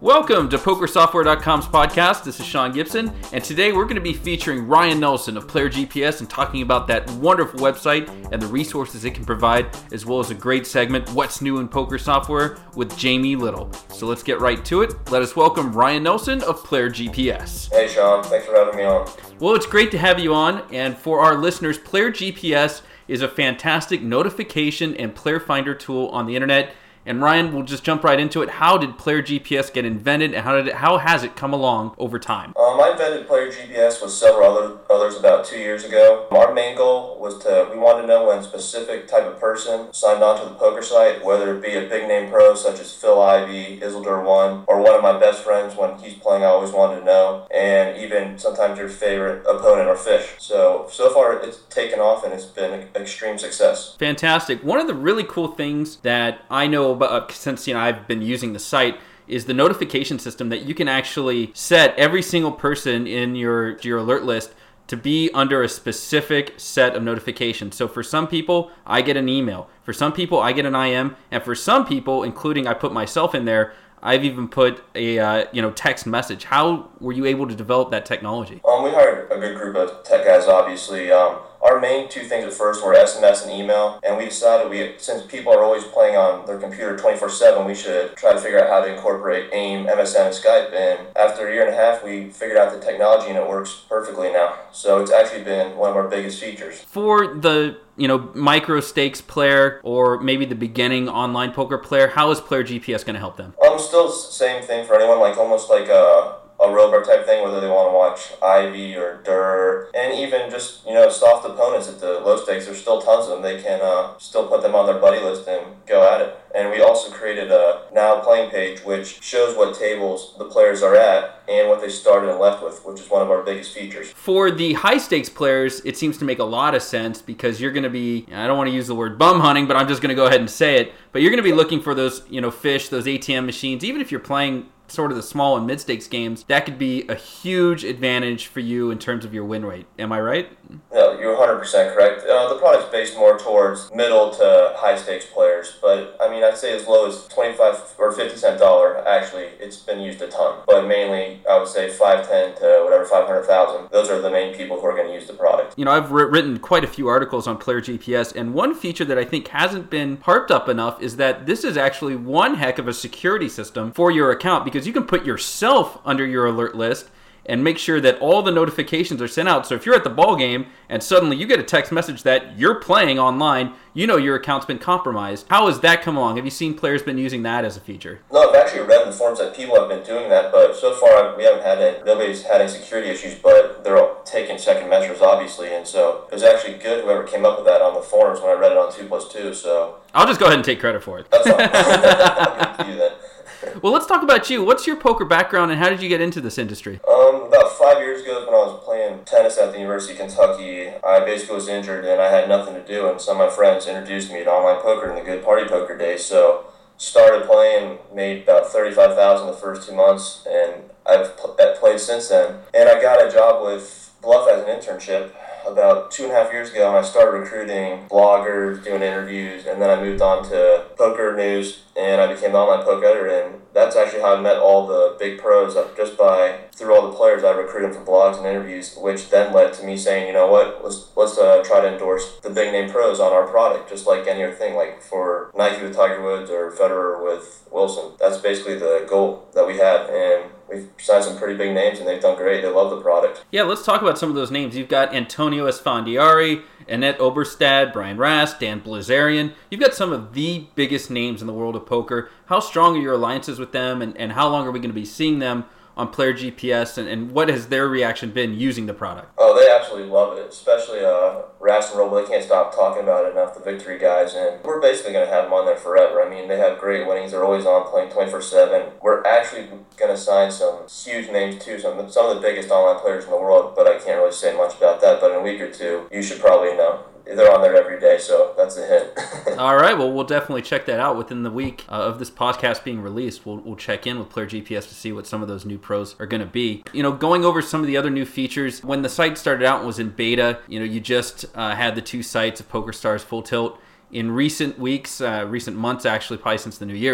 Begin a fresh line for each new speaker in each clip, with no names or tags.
Welcome to PokerSoftware.com's podcast. This is Sean Gibson, and today we're going to be featuring Ryan Nelson of Player GPS and talking about that wonderful website and the resources it can provide, as well as a great segment, What's New in Poker Software, with Jamie Little. So let's get right to it. Let us welcome Ryan Nelson of Player GPS.
Hey Sean, thanks for having me on.
Well, it's great to have you on, and for our listeners, Player GPS is a fantastic notification and player finder tool on the internet. And Ryan, we'll just jump right into it. How did Player GPS get invented, and how has it come along over time?
I invented Player GPS with several others about 2 years ago. Our main goal was we wanted to know when a specific type of person signed on to the poker site, whether it be a big name pro such as Phil Ivey, Isildur One, or one of my best friends when he's playing. I always wanted to know, and even sometimes your favorite opponent or fish. So far it's taken off and it's been an extreme success.
Fantastic. One of the really cool things that I know about, since I've been using the site, is the notification system that you can actually set every single person in your alert list to be under a specific set of notifications. So for some people, I get an email. For some people, I get an IM. And for some people, including I put myself in there, I've even put a text message. How were you able to develop that technology?
We hired a good group of tech guys, obviously. Our main two things at first were SMS and email, and we decided since people are always playing on their computer 24/7, we should try to figure out how to incorporate AIM, MSN, and Skype. And after a year and a half, we figured out the technology, and it works perfectly now. So it's actually been one of our biggest features.
For the micro stakes player, or maybe the beginning online poker player, how is Player GPS going to help them?
Still same thing for anyone, almost like a Robar type thing, whether they want to watch Ivy or Durr, and even just, soft opponents at the low stakes. There's still tons of them. They can still put them on their buddy list and go at it. And we also created a now playing page, which shows what tables the players are at and what they started and left with, which is one of our biggest features.
For the high stakes players, it seems to make a lot of sense because you're going to be, I don't want to use the word bum hunting, but I'm just going to go ahead and say it, but you're going to be looking for those, fish, those ATM machines. Even if you're playing sort of the small and mid-stakes games, that could be a huge advantage for you in terms of your win rate. Am I right?
No, you're 100% correct. The product's based more towards middle to high-stakes players, but I'd say as low as 25 or 50 cent dollar. Actually, it's been used a ton, but mainly I would say 510 to whatever 500,000. Those are the main people who are going to use the product.
I've written quite a few articles on Player GPS, and one feature that I think hasn't been harped up enough is that this is actually one heck of a security system for your account, because you can put yourself under your alert list and make sure that all the notifications are sent out. So if you're at the ball game and suddenly you get a text message that you're playing online, your account's been compromised. How has that come along? Have you seen players been using that as a feature?
No, I've actually read in the forums that people have been doing that, but so far we haven't had nobody's had any security issues, but they're all taking second measures, obviously, and so it was actually good whoever came up with that on the forums when I read it on 2+2, so...
I'll just go ahead and take credit for it.
That's fine. I'll give it to you then.
Well, let's talk about you. What's your poker background, and how did you get into this industry?
About 5 years ago, when I was playing tennis at the University of Kentucky, I basically was injured and I had nothing to do, and some of my friends introduced me to online poker in the good party poker days. So started playing, made about $35,000 the first 2 months, and I've played since then. And I got a job with Bluff as an internship about 2.5 years ago, and I started recruiting bloggers, doing interviews, and then I moved on to Poker News, and I became the online poker editor, and that's actually how I met all the big pros, just through all the players I recruited for blogs and interviews, which then led to me saying, you know what, let's try to endorse the big name pros on our product, just like any other thing, like for Nike with Tiger Woods or Federer with Wilson. That's basically the goal that we had, and we've signed some pretty big names, and they've done great. They love the product.
Yeah, let's talk about some of those names. You've got Antonio Esfandiari, Annette Oberstad, Brian Rast, Dan Blazarian. You've got some of the biggest names in the world of poker. How strong are your alliances with them, and how long are we going to be seeing them on Player GPS, and what has their reaction been using the product?
Oh, they absolutely love it, especially Rast and Roble. They can't stop talking about it enough, the Victory guys, and we're basically going to have them on there forever. They have great winnings. They're always on playing 24/7. We're actually going to sign some huge names too, some of the biggest online players in the world, but I can't really say much about that. But in a week or two, you should probably know. They're on there every day, so that's a hint.
All right, well, we'll definitely check that out within the week of this podcast being released. We'll check in with Player GPS to see what some of those new pros are going to be. Going over some of the other new features, when the site started out and was in beta, you just had the two sites of PokerStars, Full Tilt. In recent weeks, recent months actually, probably since the new year,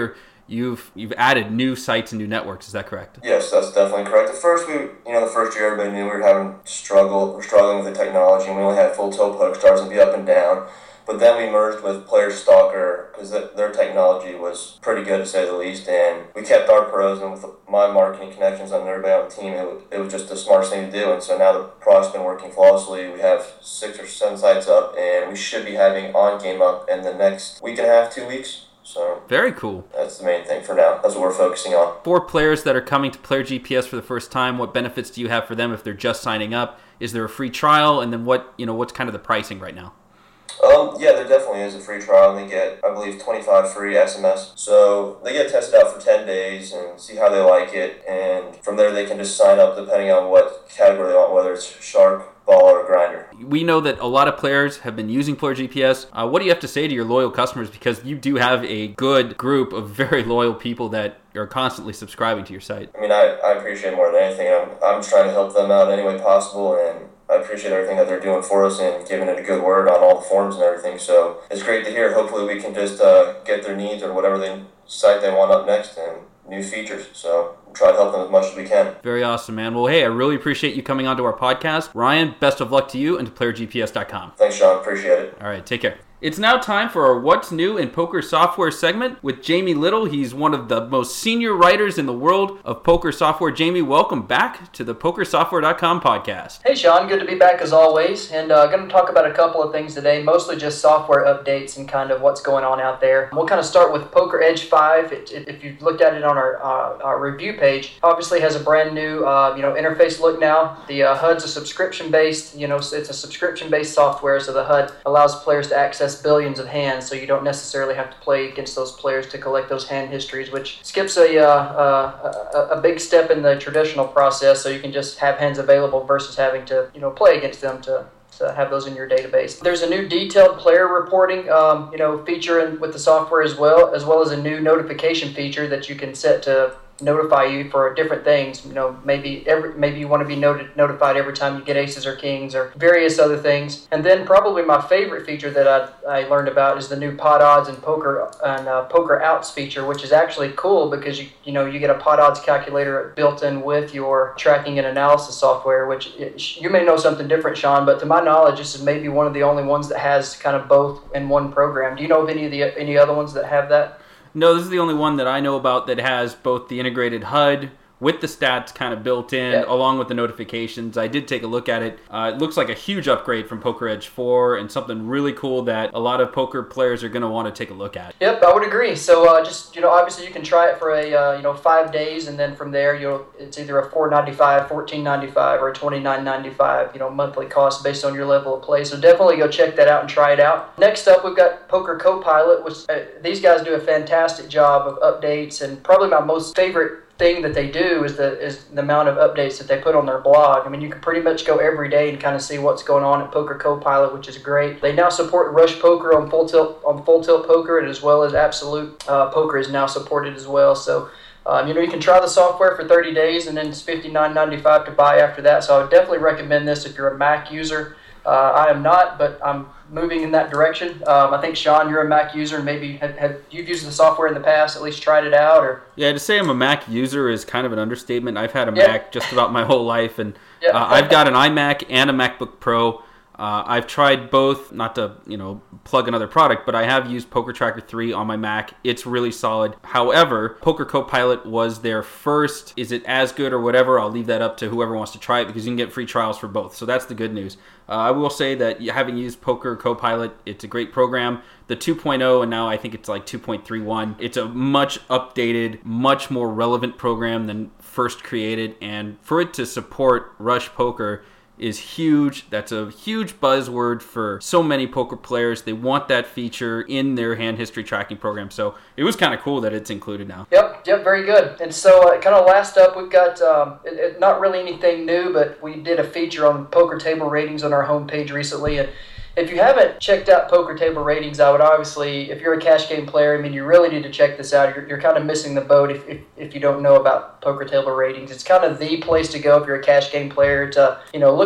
you've added new sites and new networks. Is that correct?
Yes, that's definitely correct. At first, the first year everybody knew we were struggling with the technology, and we only had full tilt poke stars and be up and down. But then we merged with Player Stalker because their technology was pretty good to say the least, and we kept our pros, and with my marketing connections and everybody on the team, it was just the smartest thing to do. And so now the product's been working flawlessly. We have 6 or 7 sites up, and we should be having on-game up in the next week and a half, 2 weeks. So
very cool.
That's the main thing for now. That's what we're focusing on.
For players that are coming to Player GPS for the first time, what benefits do you have for them if they're just signing up? Is there a free trial? And then what's kind of the pricing right now?
Yeah, there definitely is a free trial. They get, I believe, 25 free SMS. So they get tested out for 10 days and see how they like it. And from there, they can just sign up depending on what category they want, whether it's shark, ball, or grinder.
We know that a lot of players have been using Player GPS. What do you have to say to your loyal customers? Because you do have a good group of very loyal people that are constantly subscribing to your site.
I mean, I appreciate it more than anything. I'm trying to help them out any way possible, and I appreciate everything that they're doing for us and giving it a good word on all the forums and everything. So it's great to hear. Hopefully we can just get their needs or whatever site they want up next and new features. So we'll try to help them as much as we can.
Very awesome, man. Well, hey, I really appreciate you coming onto our podcast. Ryan, best of luck to you and to PlayerGPS.com.
Thanks, Sean. Appreciate it.
All right, take care. It's now time for our What's New in Poker Software segment with Jamie Little. He's one of the most senior writers in the world of poker software. Jamie, welcome back to the PokerSoftware.com podcast.
Hey, Sean. Good to be back as always. And going to talk about a couple of things today, mostly just software updates and kind of what's going on out there. We'll kind of start with Poker Edge 5. If you've looked at it on our review page, obviously has a brand new interface look now. The HUD's a subscription-based, it's a subscription-based software, so the HUD allows players to access billions of hands, so you don't necessarily have to play against those players to collect those hand histories, which skips a big step in the traditional process, so you can just have hands available versus having to play against them to have those in your database. There's a new detailed player reporting feature with the software as well as a new notification feature that you can set to notify you for different things. Maybe you want to be notified every time you get aces or kings or various other things. And then probably my favorite feature that I learned about is the new pot odds and poker outs feature, which is actually cool because you get a pot odds calculator built in with your tracking and analysis software, which you may know something different, Sean, but to my knowledge, this is maybe one of the only ones that has kind of both in one program. Do you know of any other ones that have that?
No, this is the only one that I know about that has both the integrated HUD with the stats kind of built in, along with the notifications. I did take a look at it. It looks like a huge upgrade from Poker Edge 4 and something really cool that a lot of poker players are going to want to take a look at.
Yep, I would agree. So obviously you can try it for a 5 days, and then from there it's either a $4.95, $14.95, or a $29.95 monthly cost based on your level of play. So definitely go check that out and try it out. Next up, we've got Poker Copilot, which these guys do a fantastic job of updates, and probably my most favorite thing that they do is the amount of updates that they put on their blog. I mean, you can pretty much go every day and kind of see what's going on at Poker Copilot, which is great. They now support Rush Poker on Full Tilt Poker, and as well as Absolute Poker is now supported as well. So you can try the software for 30 days, and then it's $59.95 to buy after that. So I would definitely recommend this if you're a Mac user. I am not, but I'm moving in that direction. I think, Sean, you're a Mac user, and maybe have you've used the software in the past, at least tried it out? Or
yeah, to say I'm a Mac user is kind of an understatement. I've had a Mac just about my whole life, and I've got an iMac and a MacBook Pro. I've tried both, not to plug another product, but I have used Poker Tracker 3 on my Mac. It's really solid. However, Poker Copilot was their first. Is it as good or whatever? I'll leave that up to whoever wants to try it, because you can get free trials for both. So that's the good news. I will say that having used Poker Copilot, it's a great program. The 2.0, and now I think it's like 2.31. It's a much updated, much more relevant program than first created. And for it to support Rush Poker is huge. That's a huge buzzword for so many poker players. They want that feature in their hand history tracking program. So it was kind of cool that it's included now. Yep,
very good. And so kind of last up, we've got not really anything new, but we did a feature on poker table ratings on our homepage recently. And if you haven't checked out Poker Table Ratings, I would obviously, if you're a cash game player, I mean, you really need to check this out. You're kind of missing the boat if you don't know about Poker Table Ratings. It's kind of the place to go if you're a cash game player to,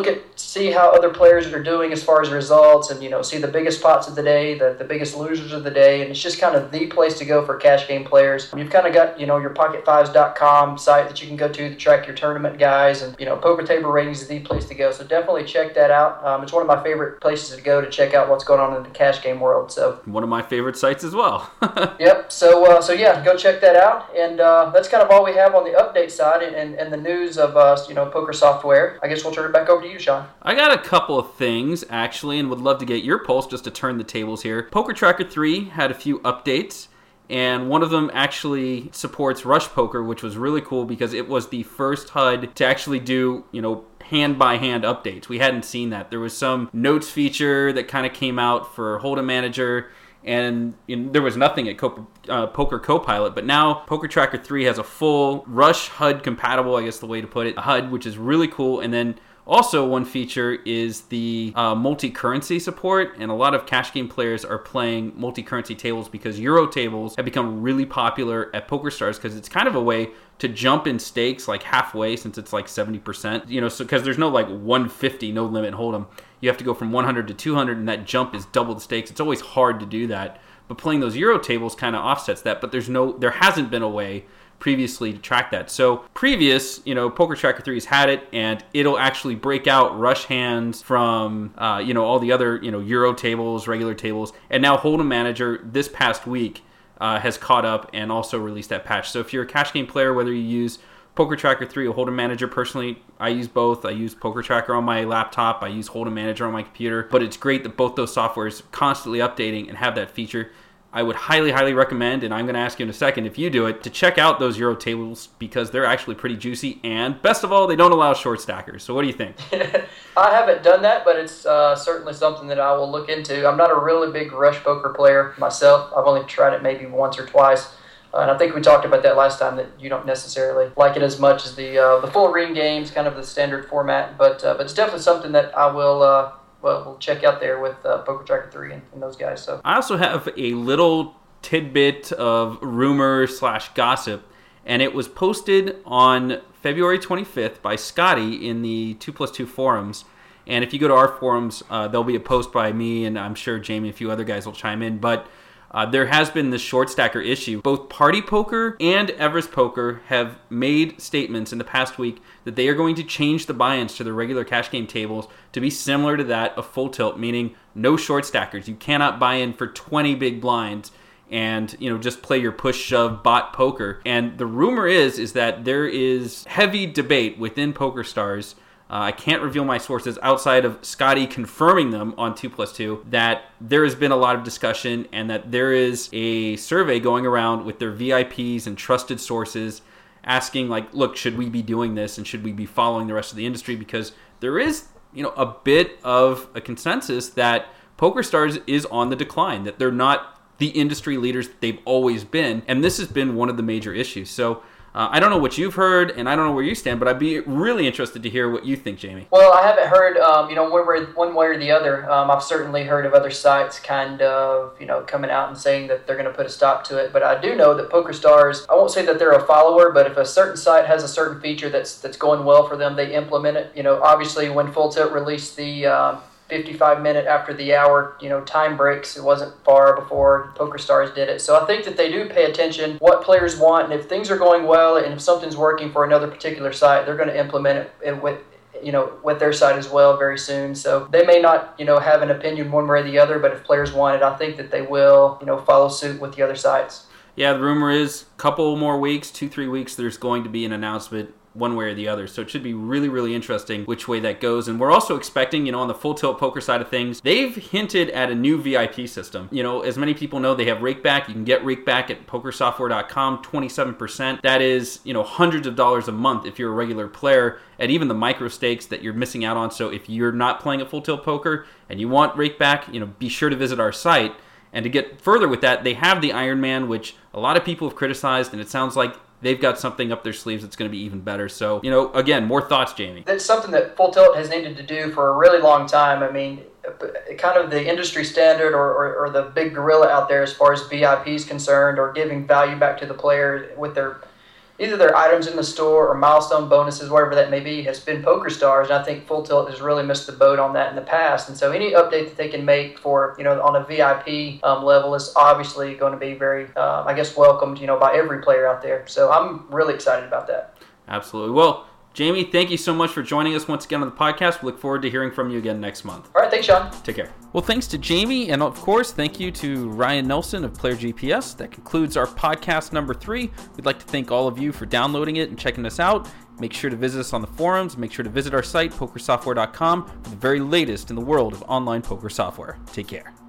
see how other players are doing as far as results and, see the biggest pots of the day, the biggest losers of the day. And it's just kind of the place to go for cash game players. You've kind of got, your pocket5s.com site that you can go to track your tournament guys. And, Poker Table Ratings is the place to go. So definitely check that out. It's one of my favorite places to go to check out what's going on in the cash game world. So
one of my favorite sites as well.
Yep. So yeah, go check that out. And that's kind of all we have on the update side and the news of poker software. I guess we'll turn it back over to you, Sean.
I got a couple of things actually, and would love to get your pulse just to turn the tables here. Poker Tracker 3 had a few updates. And one of them actually supports Rush Poker, which was really cool because it was the first HUD to actually do, hand-by-hand updates. We hadn't seen that. There was some notes feature that kind of came out for Hold'em Manager, and there was nothing at Poker Copilot. But now Poker Tracker 3 has a full Rush HUD compatible, I guess the way to put it, HUD, which is really cool. And then also, one feature is the multi-currency support, and a lot of cash game players are playing multi-currency tables because Euro tables have become really popular at PokerStars because it's kind of a way to jump in stakes like halfway since it's like 70%, so because there's no like 150 no limit hold'em. You have to go from 100 to 200, and that jump is double the stakes. It's always hard to do that, but playing those Euro tables kind of offsets that. But there hasn't been a way previously to track that. So Poker Tracker 3 has had it, and it'll actually break out rush hands from, all the other, Euro tables, regular tables. And now Hold'em Manager this past week has caught up and also released that patch. So if you're a cash game player, whether you use Poker Tracker 3 or Hold'em Manager, personally, I use both. I use Poker Tracker on my laptop. I use Hold'em Manager on my computer. But it's great that both those softwares constantly updating and have that feature. I would highly, highly recommend, and I'm going to ask you in a second if you do it, to check out those Euro tables because they're actually pretty juicy. And best of all, they don't allow short stackers. So what do you think?
I haven't done that, but it's certainly something that I will look into. I'm not a really big Rush Poker player myself. I've only tried it maybe once or twice. And I think we talked about that last time, that you don't necessarily like it as much as the full ring games, kind of the standard format. But it's definitely something that I will... we'll check out there with Poker Tracker 3 and those guys. So
I also have a little tidbit of rumor/gossip, and it was posted on February 25th by Scotty in the 2+2 forums. And if you go to our forums, there'll be a post by me, and I'm sure Jamie and a few other guys will chime in. But there has been this short stacker issue. Both Party Poker and Everest Poker have made statements in the past week that they are going to change the buy-ins to their regular cash game tables to be similar to that of Full Tilt, meaning no short stackers. You cannot buy in for 20 big blinds and just play your push-shove bot poker. And the rumor is that there is heavy debate within PokerStars. I can't reveal my sources outside of Scotty confirming them on 2+2, that there has been a lot of discussion and that there is a survey going around with their VIPs and trusted sources asking, look, should we be doing this and should we be following the rest of the industry? Because there is, a bit of a consensus that PokerStars is on the decline, that they're not the industry leaders that they've always been, and this has been one of the major issues. So I don't know what you've heard, and I don't know where you stand, but I'd be really interested to hear what you think, Jamie.
Well, I haven't heard, one way or the other. I've certainly heard of other sites kind of, coming out and saying that they're going to put a stop to it. But I do know that PokerStars, I won't say that they're a follower, but if a certain site has a certain feature that's going well for them, they implement it. Obviously when Full Tilt released the 55-minute after the hour, time breaks. It wasn't far before PokerStars did it. So I think that they do pay attention what players want, and if things are going well, and if something's working for another particular site, they're going to implement it with their site as well very soon. So they may not, have an opinion one way or the other, but if players want it, I think that they will, follow suit with the other sites.
Yeah, the rumor is a couple more weeks, 2-3 weeks, there's going to be an announcement one way or the other. So it should be really, really interesting which way that goes. And we're also expecting, on the Full Tilt Poker side of things, they've hinted at a new VIP system. As many people know, they have Rakeback. You can get Rakeback at pokersoftware.com, 27%. That is, hundreds of dollars a month if you're a regular player at even the micro stakes that you're missing out on. So if you're not playing at Full Tilt Poker and you want Rakeback, be sure to visit our site. And to get further with that, they have the Iron Man, which a lot of people have criticized, and it sounds like they've got something up their sleeves that's going to be even better. So, again, more thoughts, Jamie.
That's something that Full Tilt has needed to do for a really long time. I mean, kind of the industry standard or the big gorilla out there as far as VIP is concerned, or giving value back to the player with either their items in the store or milestone bonuses, whatever that may be, has been PokerStars. And I think Full Tilt has really missed the boat on that in the past. And so any update that they can make for, on a VIP level is obviously going to be very, welcomed, by every player out there. So I'm really excited about that.
Absolutely. Well, Jamie, thank you so much for joining us once again on the podcast. We look forward to hearing from you again next month.
All right, thanks, Sean.
Take care. Well, thanks to Jamie, and of course, thank you to Ryan Nelson of Player GPS. That concludes our podcast number 3. We'd like to thank all of you for downloading it and checking us out. Make sure to visit us on the forums. Make sure to visit our site, pokersoftware.com, for the very latest in the world of online poker software. Take care.